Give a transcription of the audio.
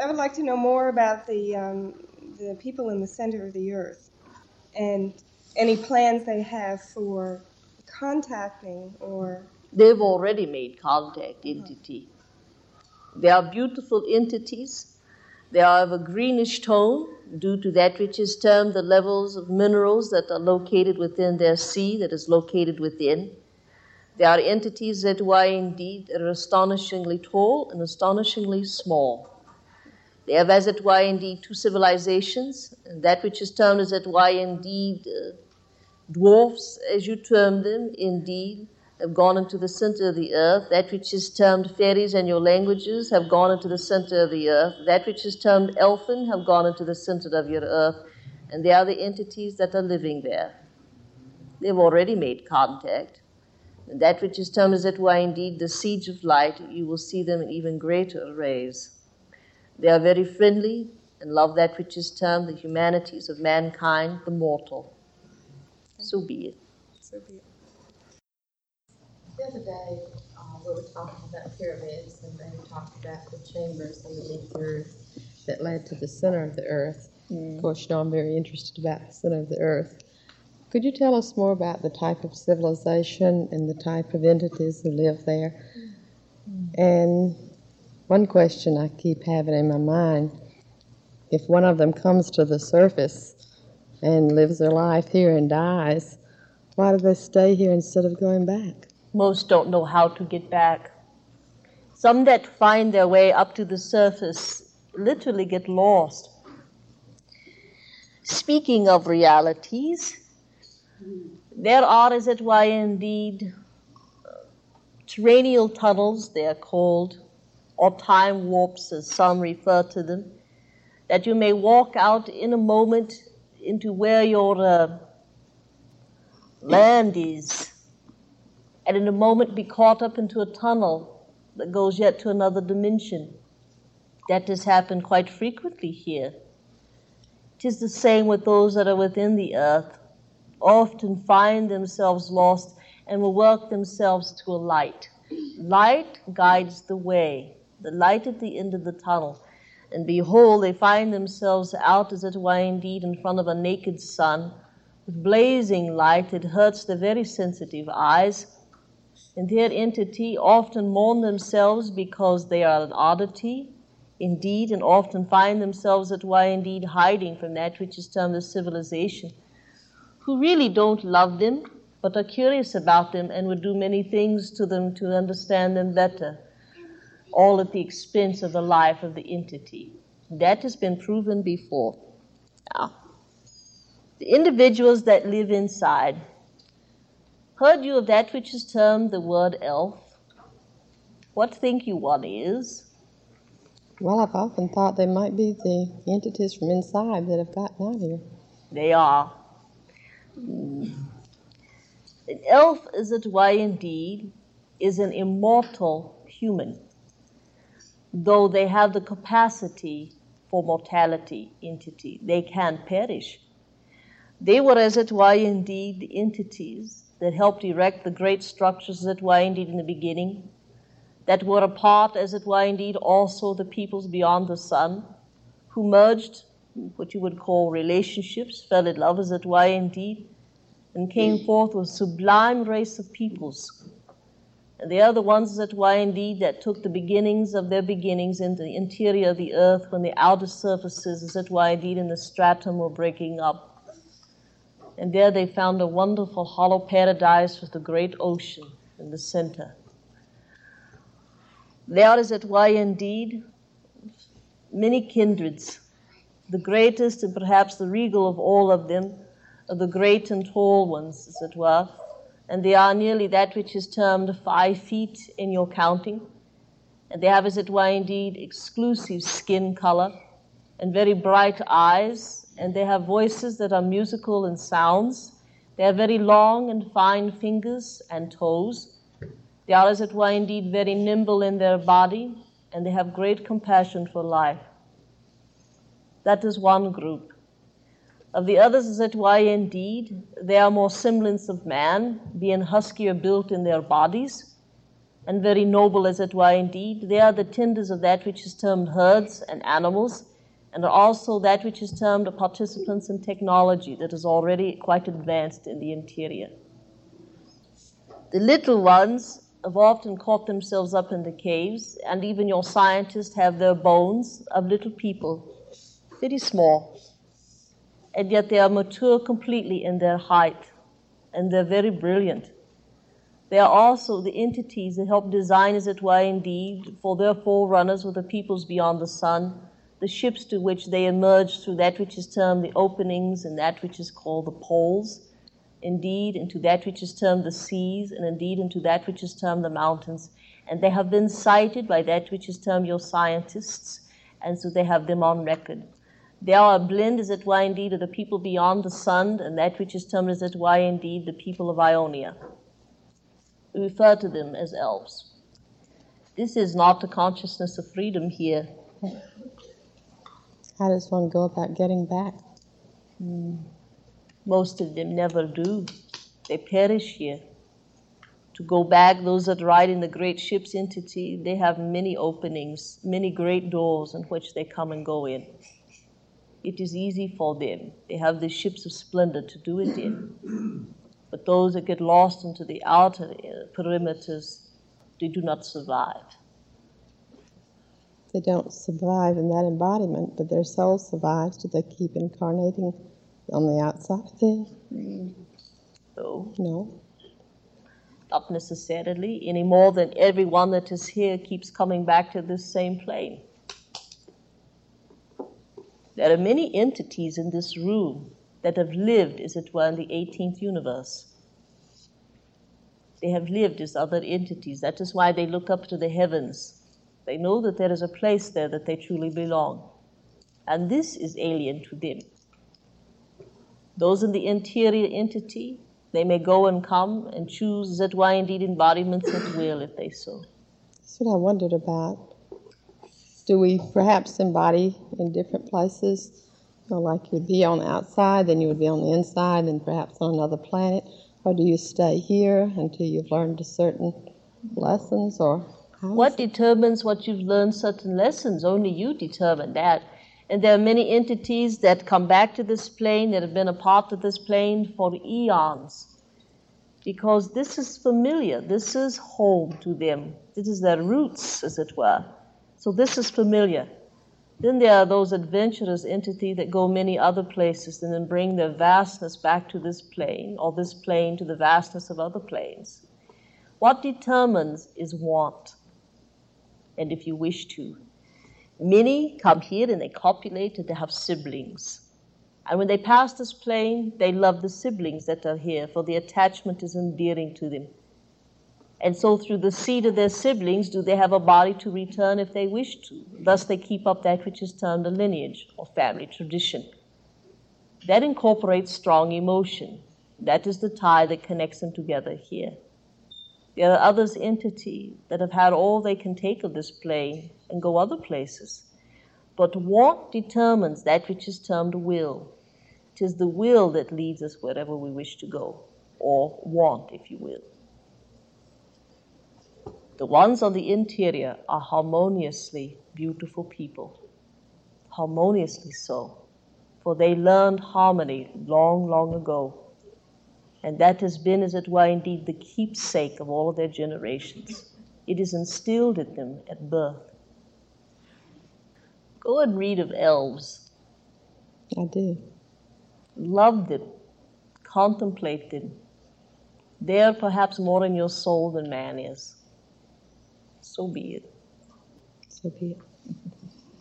I would like to know more about the people in the center of the earth and any plans they have for contacting or... They've already made contact, entity. They are beautiful entities. They are of a greenish tone due to that which is termed the levels of minerals that are located within their sea, that is located within. They are entities that were indeed are astonishingly tall and astonishingly small. They have as it were indeed two civilizations, and that which is termed as it were indeed dwarfs, as you term them, indeed have gone into the center of the earth. That which is termed fairies in your languages have gone into the center of the earth. That which is termed elfin have gone into the center of your earth, and they are the entities that are living there. They've already made contact. And that which is termed as it were indeed the siege of light, you will see them in even greater arrays. They are very friendly and love that which is termed the humanities of mankind, the mortal. So be it. So be it. The other day, we were talking about pyramids, and they talked about the chambers underneath the earth that led to the center of the earth. Of course, you know I'm very interested about the center of the earth. Could you tell us more about the type of civilization and the type of entities who live there? And one question I keep having in my mind, if one of them comes to the surface and lives their life here and dies, why do they stay here instead of going back? Most don't know how to get back. Some that find their way up to the surface literally get lost. Speaking of realities, there are, as it were, indeed, terrestrial tunnels, they are called, or time warps, as some refer to them, that you may walk out in a moment into where your land is, and in a moment be caught up into a tunnel that goes yet to another dimension. That has happened quite frequently here. It is the same with those that are within the earth, often find themselves lost and will work themselves to a light. Light guides the way, the light at the end of the tunnel. And behold, they find themselves out, as it were indeed, in front of a naked sun, with blazing light that hurts their very sensitive eyes. And their entity often mourn themselves because they are an oddity, indeed, and often find themselves, as it were indeed, hiding from that which is termed the civilization, who really don't love them, but are curious about them and would do many things to them to understand them better, all at the expense of the life of the entity. That has been proven before. Now, the individuals that live inside, heard you of that which is termed the word elf? What think you one is? Well, I've often thought they might be the entities from inside that have gotten out here. They are. An elf, as it were indeed, is an immortal human, though they have the capacity for mortality entity. They can perish. They were, as it were indeed, the entities that helped erect the great structures, as it were indeed in the beginning, that were a part, as it were indeed, also the peoples beyond the sun, who merged what you would call relationships, fell in love, as it were indeed, and came forth with a sublime race of peoples. And they are the ones that were indeed that took the beginnings of their beginnings into the interior of the earth when the outer surfaces, as it were indeed, in the stratum were breaking up. And there they found a wonderful hollow paradise with a great ocean in the center. There, as it were indeed, many kindreds. The greatest and perhaps the regal of all of them are the great and tall ones, as it were, and they are nearly that which is termed 5 feet in your counting, and they have, as it were indeed, exclusive skin color and very bright eyes, and they have voices that are musical and sounds. They have very long and fine fingers and toes. They are, as it were indeed, very nimble in their body, and they have great compassion for life. That is one group. Of the others, as it were indeed, they are more semblance of man, being huskier built in their bodies. and very noble as it were indeed. They are the tenders of that which is termed herds and animals, and are also that which is termed participants in technology that is already quite advanced in the interior. The little ones have often caught themselves up in the caves, and even your scientists have their bones of little people, very small, and yet they are mature completely in their height, and they're very brilliant. They are also the entities that help design, as it were indeed, for their forerunners with the peoples beyond the sun, the ships to which they emerge through that which is termed the openings and that which is called the poles, indeed into that which is termed the seas, and indeed into that which is termed the mountains. And they have been cited by that which is termed your scientists, and so they have them on record. They are a blend, as it were indeed, of the people beyond the sun and that which is termed, as it were indeed, the people of Ionia. We refer to them as elves. This is not the consciousness of freedom here. How does one go about getting back? Most of them never do. They perish here. To go back, those that ride in the great ship's entity, they have many openings, many great doors in which they come and go in. It is easy for them. They have the ships of splendor to do it in. But those that get lost into the outer perimeters, they do not survive. They don't survive in that embodiment, but their soul survives. Do they keep incarnating on the outside there? No. Not necessarily, any more than everyone that is here keeps coming back to this same plane. There are many entities in this room that have lived, as it were, in the 18th universe. They have lived as other entities. That is why they look up to the heavens. They know that there is a place there that they truly belong. And this is alien to them. Those in the interior entity, they may go and come and choose, as it were, indeed, embodiments at will, if they so. That's what I wondered about. Do we perhaps embody in different places? You know, like you would be on the outside, then you would be on the inside, then perhaps on another planet? Or do you stay here until you've learned a certain lessons? Or what determines what you've learned certain lessons? Only you determine that. And there are many entities that come back to this plane, that have been a part of this plane for eons. Because this is familiar. This is home to them. This is their roots, as it were. So this is familiar. Then there are those adventurous entities that go many other places and then bring their vastness back to this plane, or this plane to the vastness of other planes. What determines is want, and if you wish to. Many come here and they copulate and they have siblings. And when they pass this plane, they love the siblings that are here, for the attachment is endearing to them. And so through the seed of their siblings do they have a body to return if they wish to. Thus they keep up that which is termed a lineage or family tradition. That incorporates strong emotion. That is the tie that connects them together here. There are others entities that have had all they can take of this plane and go other places. But what determines that which is termed will? It is the will that leads us wherever we wish to go, or want, if you will. The ones on the interior are harmoniously beautiful people. Harmoniously so. For they learned harmony long, long ago. And that has been, as it were, indeed the keepsake of all of their generations. It is instilled in them at birth. Go and read of elves. I do. Love them. Contemplate them. They are perhaps more in your soul than man is. So be it. So be it.